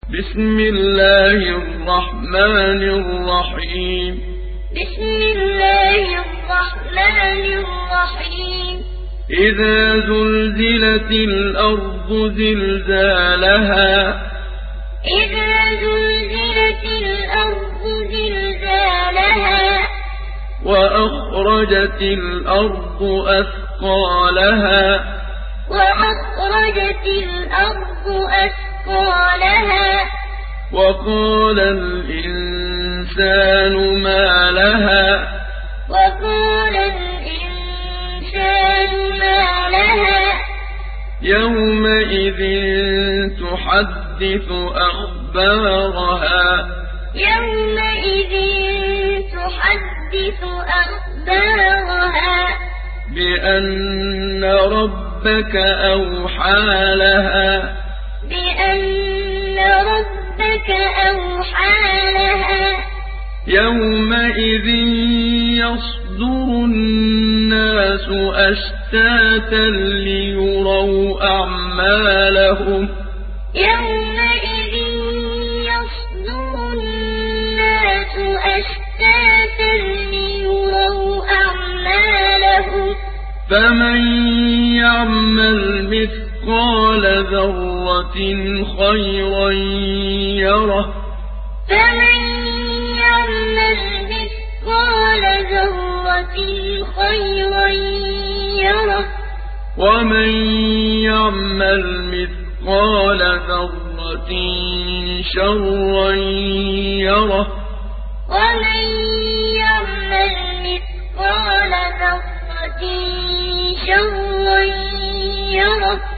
بسم الله الرحمن الرحيم. بسم الله الرحمن الرحيم. إذا زلزلت الأرض زلزالها. إذا زلزلت الأرض زلزالها. وأخرجت الأرض أثقالها. وأخرجت الأرض أثقالها. وقال الإنسان ما لها. وقال الإنسان ما لها. يومئذ تحدث أخبارها. يومئذ تحدث أخبارها. بأن ربك أوحى لها. بأن ربك أوحى لها. يومئذ يصدر الناس أشتاتا ليروا أعمالهم. يومئذ يصدر الناس أشتاتا ليروا أعمالهم. فمن يعمل مثقال ذرة خيرا يره. فمن يعمل مثقال ذرة خيرا يره. ومن يعمل مثقال ذرة شرا يره. ومن يعمل مثقال ذرة شرا يره.